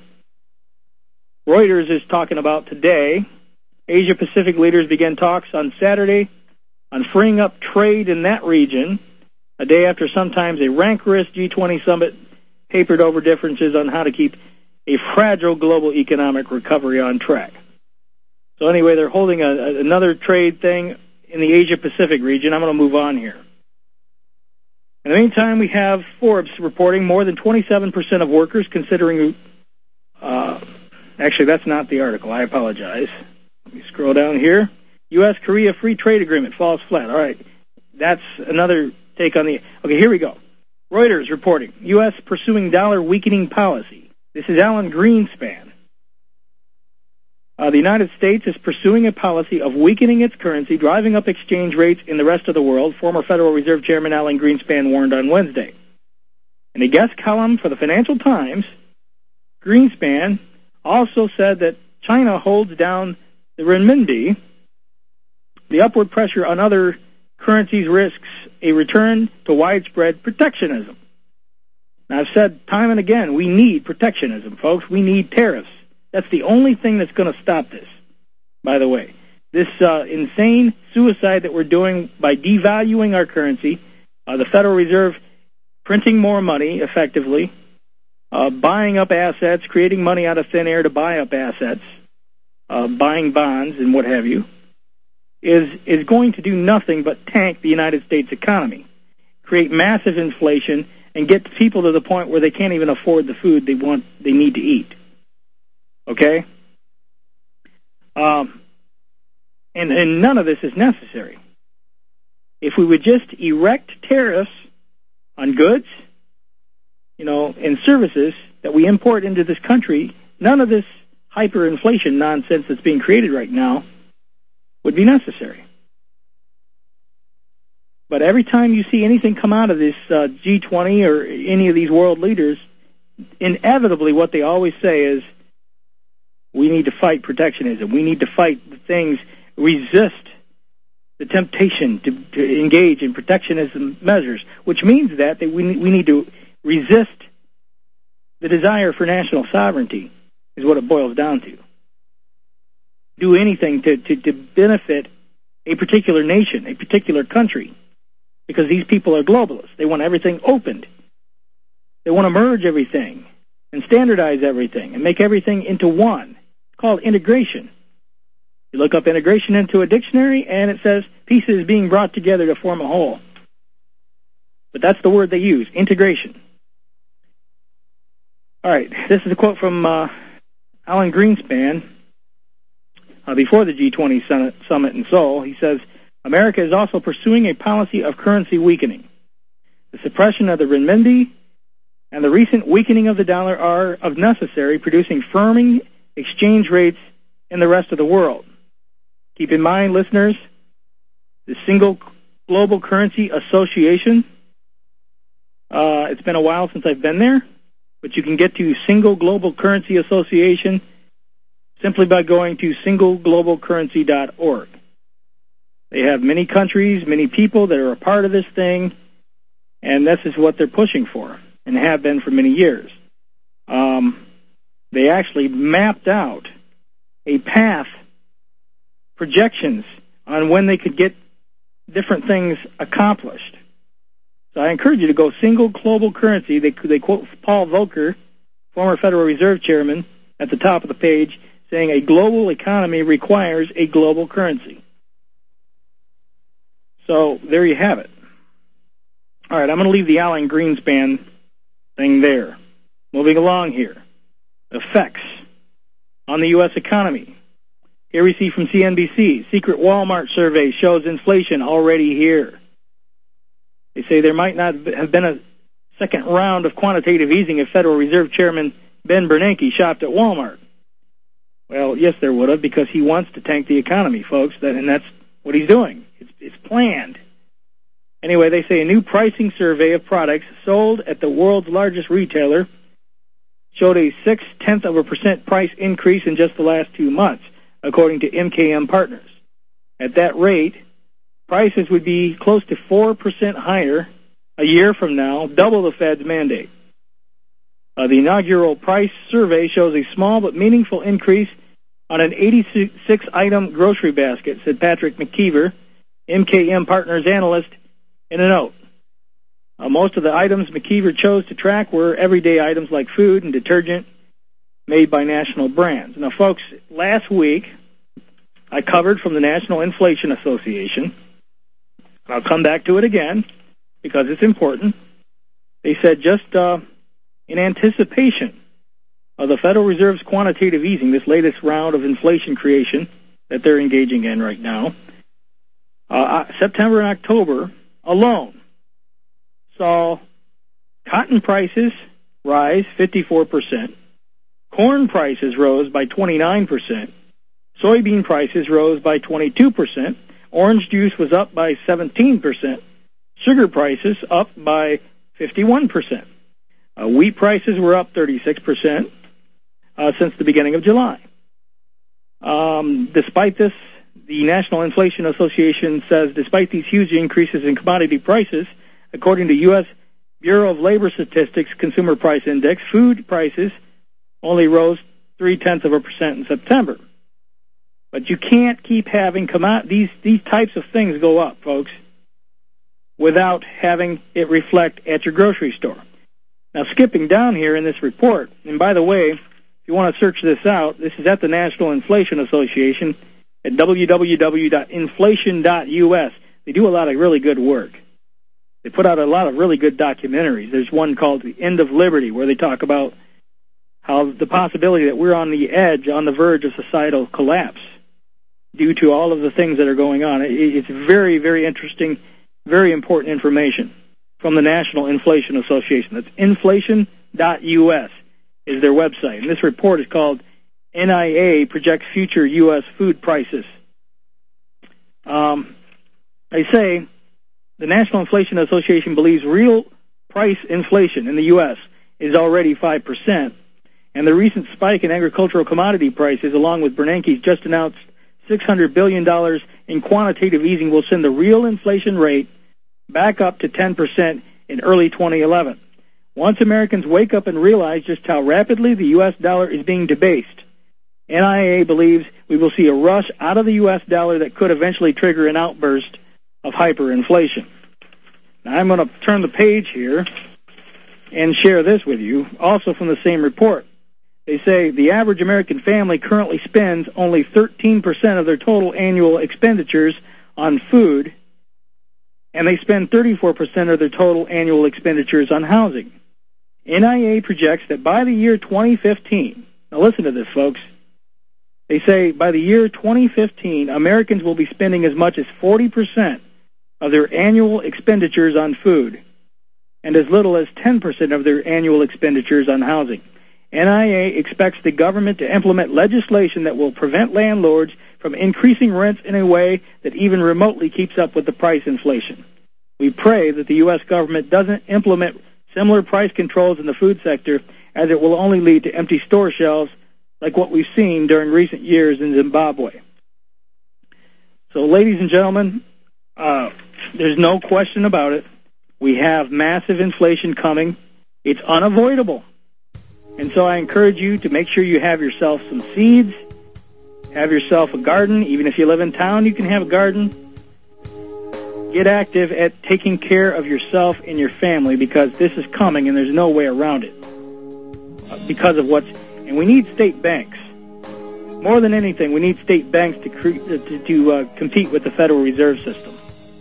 Reuters is talking about today. Asia-Pacific leaders began talks on Saturday on freeing up trade in that region, a day after sometimes a rancorous G twenty summit papered over differences on how to keep a fragile global economic recovery on track. So anyway, they're holding a, a, another trade thing in the Asia-Pacific region. I'm going to move on here. In the meantime, we have Forbes reporting more than twenty-seven percent of workers considering... Uh, actually, that's not the article. I apologize. Let me scroll down here. U S Korea free trade agreement falls flat. All right. That's another take on the... Okay, here we go. Reuters reporting, U S pursuing dollar weakening policy. This is Alan Greenspan. Uh, the United States is pursuing a policy of weakening its currency, driving up exchange rates in the rest of the world, former Federal Reserve Chairman Alan Greenspan warned on Wednesday. In a guest column for the Financial Times, Greenspan also said that China holds down the renminbi. The upward pressure on other currencies risks a return to widespread protectionism. Now, I've said time and again, we need protectionism, folks. We need tariffs. That's the only thing that's going to stop this, by the way. This uh, insane suicide that we're doing by devaluing our currency, uh, the Federal Reserve printing more money effectively, uh, buying up assets, creating money out of thin air to buy up assets, uh, buying bonds and what have you, is is going to do nothing but tank the United States economy, create massive inflation, and get people to the point where they can't even afford the food they want, they need to eat. Okay? Um, and, and none of this is necessary. If we would just erect tariffs on goods, you know, and services that we import into this country, none of this hyperinflation nonsense that's being created right now would be necessary. But every time you see anything come out of this uh, G twenty or any of these world leaders, inevitably what they always say is, we need to fight protectionism. We need to fight the things, resist the temptation to, to engage in protectionism measures, which means that, that we, we need to resist the desire for national sovereignty, is what it boils down to. Do anything to, to, to benefit a particular nation, a particular country, because these people are globalists. They want everything opened. They want to merge everything and standardize everything and make everything into one. It's called integration. You look up integration into a dictionary, and it says pieces being brought together to form a whole. But that's the word they use, integration. All right, this is a quote from uh, Alan Greenspan uh, before the G twenty summit in Seoul. He says, America is also pursuing a policy of currency weakening. The suppression of the renminbi and the recent weakening of the dollar are of necessary, producing firming exchange rates in the rest of the world. Keep in mind, listeners, the Single Global Currency Association, uh, it's been a while since I've been there, but you can get to Single Global Currency Association simply by going to single global currency dot org. They have many countries, many people that are a part of this thing, and this is what they're pushing for, and have been for many years. Um, they actually mapped out a path, projections on when they could get different things accomplished. So I encourage you to go Single Global Currency. They, they quote Paul Volcker, former Federal Reserve Chairman, at the top of the page, saying a global economy requires a global currency. So there you have it. All right, I'm going to leave the Alan Greenspan thing there. Moving along here. Effects on the U S economy. Here we see from C N B C, secret Walmart survey shows inflation already here. They say there might not have been a second round of quantitative easing if Federal Reserve Chairman Ben Bernanke shopped at Walmart. Well, yes, there would have, because he wants to tank the economy, folks, that, and that's what he's doing. It's, it's planned. Anyway, they say a new pricing survey of products sold at the world's largest retailer showed a six-tenth of a percent price increase in just the last two months, according to M K M Partners. At that rate, prices would be close to four percent higher a year from now, double the Fed's mandate. Uh, the inaugural price survey shows a small but meaningful increase on an eighty-six item grocery basket, said Patrick McKeever, M K M Partners analyst, in a note. Uh, most of the items McKeever chose to track were everyday items like food and detergent made by national brands. Now, folks, last week I covered from the National Inflation Association. I'll come back to it again because it's important. They said just uh, in anticipation of the Federal Reserve's quantitative easing, this latest round of inflation creation that they're engaging in right now, uh, September and October alone saw cotton prices rise fifty-four percent, corn prices rose by twenty-nine percent, soybean prices rose by twenty-two percent, orange juice was up by seventeen percent, sugar prices up by fifty-one percent. Uh, wheat prices were up thirty-six percent uh, since the beginning of July. Um, despite this, the National Inflation Association says despite these huge increases in commodity prices, according to U S Bureau of Labor Statistics Consumer Price Index, food prices only rose three-tenths of a percent in September. But you can't keep having come out these these types of things go up, folks, without having it reflect at your grocery store. Now, skipping down here in this report, and by the way, if you want to search this out, this is at the National Inflation Association at w w w dot inflation dot u s. They do a lot of really good work. They put out a lot of really good documentaries. There's one called The End of Liberty, where they talk about how the possibility that we're on the edge, on the verge of societal collapse due to all of the things that are going on. It's very, very interesting, very important information from the National Inflation Association. That's inflation dot u s is their website. And this report is called N I A Projects Future U S Food Prices. Um, they say the National Inflation Association believes real price inflation in the U S is already five percent, and the recent spike in agricultural commodity prices, along with Bernanke's just announced six hundred billion dollars in quantitative easing, will send the real inflation rate back up to ten percent in early twenty eleven. Once Americans wake up and realize just how rapidly the U S dollar is being debased, N I A believes we will see a rush out of the U S dollar that could eventually trigger an outburst of hyperinflation. Now, I'm going to turn the page here and share this with you, also from the same report. They say the average American family currently spends only thirteen percent of their total annual expenditures on food, and they spend thirty-four percent of their total annual expenditures on housing. N I A projects that by the year twenty fifteen, now listen to this, folks, They say by the year twenty fifteen, Americans will be spending as much as forty percent of their annual expenditures on food and as little as ten percent of their annual expenditures on housing. N I A expects the government to implement legislation that will prevent landlords from increasing rents in a way that even remotely keeps up with the price inflation. We pray that the U S government doesn't implement similar price controls in the food sector, as it will only lead to empty store shelves like what we've seen during recent years in Zimbabwe. So, ladies and gentlemen, uh, there's no question about it. We have massive inflation coming. It's unavoidable. And so I encourage you to make sure you have yourself some seeds, have yourself a garden. Even if you live in town, you can have a garden. Get active at taking care of yourself and your family, because this is coming and there's no way around it. Uh, because of what's, and we need state banks. More than anything, we need state banks to cre- to, to uh, compete with the Federal Reserve System.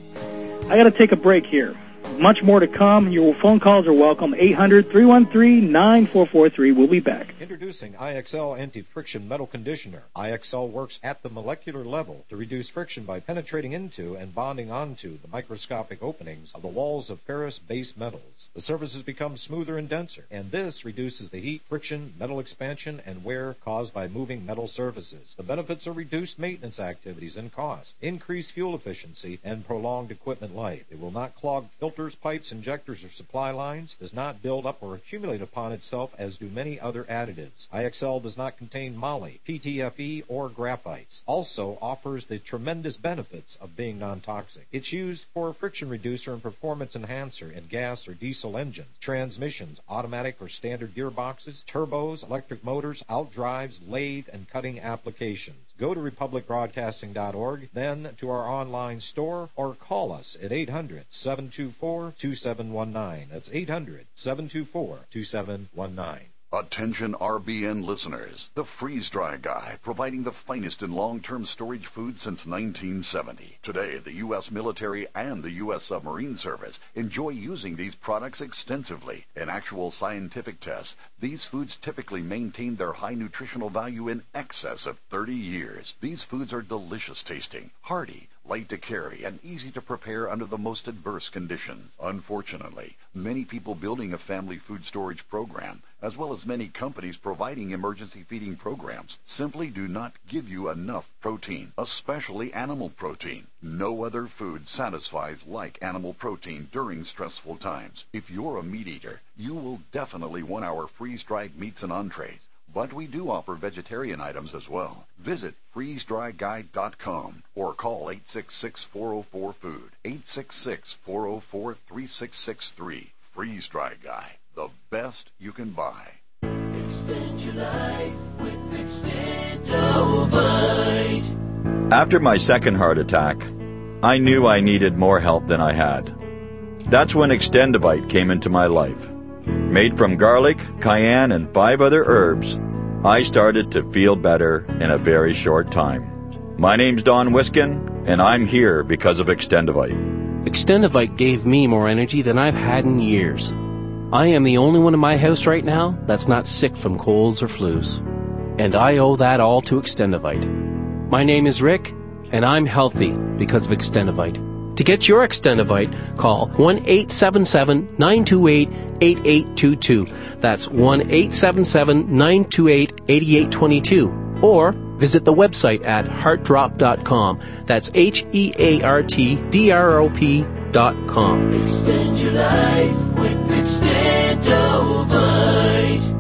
I got to take a break here. Much more to come. Your phone calls are welcome. eight hundred, three one three, nine four four three. We'll be back. Introducing I X L Anti-Friction Metal Conditioner. I X L works at the molecular level to reduce friction by penetrating into and bonding onto the microscopic openings of the walls of ferrous-based metals. The surfaces become smoother and denser, and this reduces the heat, friction, metal expansion, and wear caused by moving metal surfaces. The benefits are reduced maintenance activities and cost, increased fuel efficiency, and prolonged equipment life. It will not clog filters, pipes, injectors, or supply lines, does not build up or accumulate upon itself as do many other additives. I X L does not contain moly, P T F E, or graphites. Also offers the tremendous benefits of being non-toxic. It's used for a friction reducer and performance enhancer in gas or diesel engines, transmissions, automatic or standard gearboxes, turbos, electric motors, outdrives, lathe, and cutting applications. Go to republic broadcasting dot org, then to our online store, or call us at eight hundred, seven two four, two seven one nine. That's eight hundred, seven two four, two seven one nine. Attention R B N listeners. The Freeze Dry Guy, providing the finest in long-term storage food since nineteen seventy. Today, the U S military and the U S Submarine Service enjoy using these products extensively. In actual scientific tests, these foods typically maintain their high nutritional value in excess of thirty years. These foods are delicious tasting, hearty, light to carry, and easy to prepare under the most adverse conditions. Unfortunately, many people building a family food storage program, as well as many companies providing emergency feeding programs, simply do not give you enough protein, especially animal protein. No other food satisfies like animal protein during stressful times. If you're a meat eater, you will definitely want our freeze-dried meats and entrees. But we do offer vegetarian items as well. Visit freeze dry guide dot com or call eight six six, four oh four, food, eight six six, four oh four, three six six three. Freeze Dry Guy, the best you can buy. Extend your life with Extendovite. After my second heart attack, I knew I needed more help than I had. That's when Extendovite came into my life. Made from garlic, cayenne, and five other herbs, I started to feel better in a very short time. My name's Don Wiskin, and I'm here because of Extendovite. Extendovite gave me more energy than I've had in years. I am the only one in my house right now that's not sick from colds or flus. And I owe that all to Extendovite. My name is Rick, and I'm healthy because of Extendovite. To get your Extendovite, call one eight seven seven, nine two eight, eight eight two two. That's one eight seven seven, nine two eight, eight eight two two. Or visit the website at heart drop dot com. That's H E A R T D R O P dot com. Extend your life with Extendovite.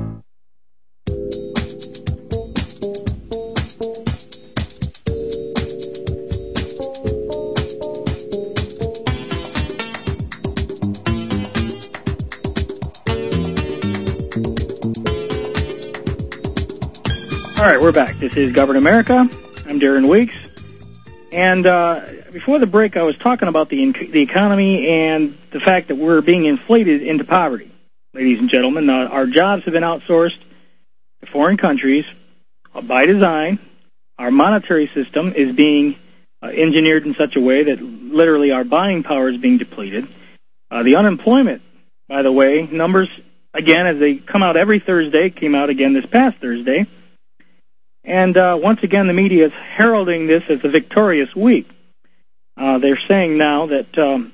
All right, we're back. This is Govern America. I'm Darren Weeks. And uh, before the break, I was talking about the the economy and the fact that we're being inflated into poverty. Ladies and gentlemen, uh, our jobs have been outsourced to foreign countries uh, by design. Our monetary system is being uh, engineered in such a way that literally our buying power is being depleted. Uh, the unemployment, by the way, numbers, again, as they come out every Thursday, came out again this past Thursday. And uh, once again, the media is heralding this as a victorious week. Uh, they're saying now that um,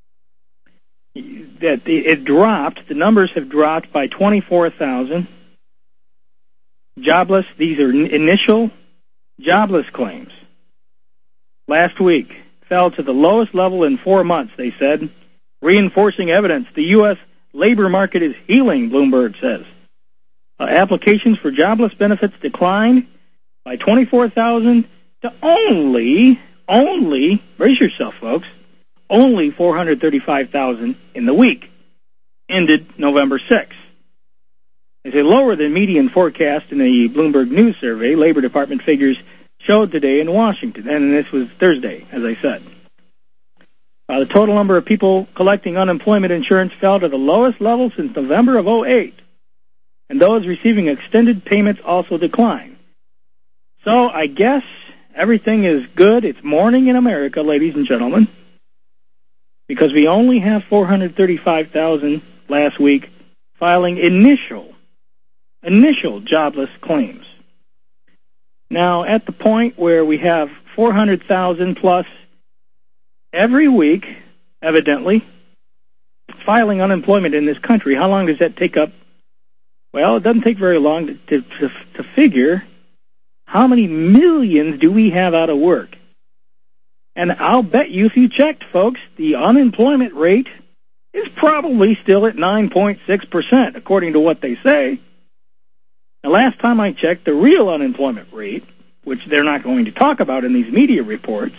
that it dropped. The numbers have dropped by twenty-four thousand. Jobless, these are initial jobless claims. Last week fell to the lowest level in four months, they said, reinforcing evidence the U S labor market is healing, Bloomberg says. Uh, applications for jobless benefits declined by twenty-four thousand to only, only, brace yourself, folks, only four hundred thirty-five thousand in the week, ended November sixth. It's a lower than median forecast in the Bloomberg News survey Labor Department figures showed today in Washington, and this was Thursday, as I said. Uh, the total number of people collecting unemployment insurance fell to the lowest level since November of oh eight, and those receiving extended payments also declined. So I guess everything is good. It's morning in America, ladies and gentlemen, because we only have four hundred thirty-five thousand last week filing initial, initial jobless claims. Now, at the point where we have four hundred thousand plus every week, evidently, filing unemployment in this country, how long does that take up? Well, it doesn't take very long to, to, to, to figure how many millions do we have out of work. And I'll bet you if you checked, folks, the unemployment rate is probably still at nine point six percent, according to what they say. The last time I checked, the real unemployment rate, which they're not going to talk about in these media reports,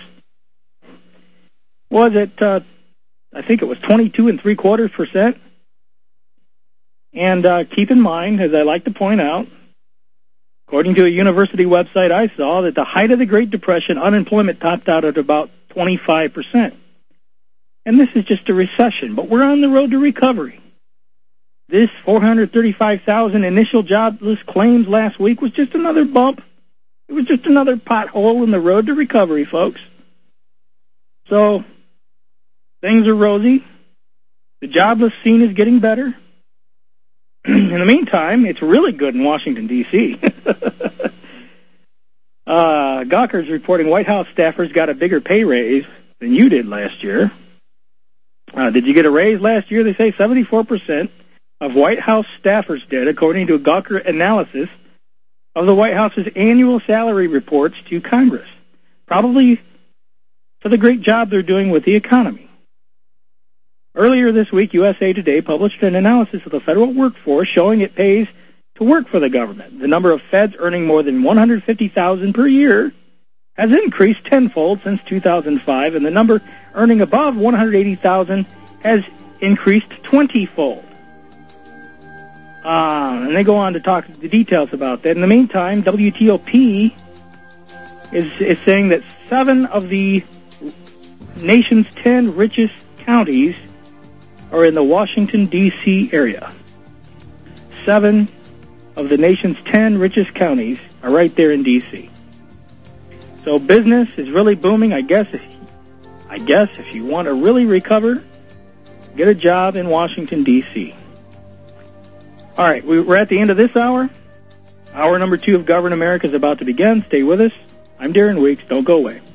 was at, uh, I think it was twenty-two and three quarters percent. And uh, keep in mind, as I like to point out, according to a university website I saw, that the height of the Great Depression, unemployment topped out at about twenty-five percent. And this is just a recession, but we're on the road to recovery. This four hundred thirty-five thousand initial jobless claims last week was just another bump. It was just another pothole in the road to recovery, folks. So, things are rosy. The jobless scene is getting better. In the meantime, it's really good in Washington, D C uh, Gawker's reporting White House staffers got a bigger pay raise than you did last year. Uh, did you get a raise last year? They say seventy-four percent of White House staffers did, according to a Gawker analysis of the White House's annual salary reports to Congress. Probably for the great job they're doing with the economy. Earlier this week, U S A Today published an analysis of the federal workforce showing it pays to work for the government. The number of feds earning more than one hundred fifty thousand dollars per year has increased tenfold since two thousand five, and the number earning above one hundred eighty thousand dollars has increased twenty-fold. Uh, and they go on to talk the details about that. In the meantime, W T O P is, is saying that seven of the nation's ten richest counties are in the Washington, D C area. Seven of the nation's ten richest counties are right there in D C. So business is really booming. I guess if, I guess if you want to really recover, get a job in Washington, D C All right, we're at the end of this hour. Hour number two of Govern America is about to begin. Stay with us. I'm Darren Weeks. Don't go away.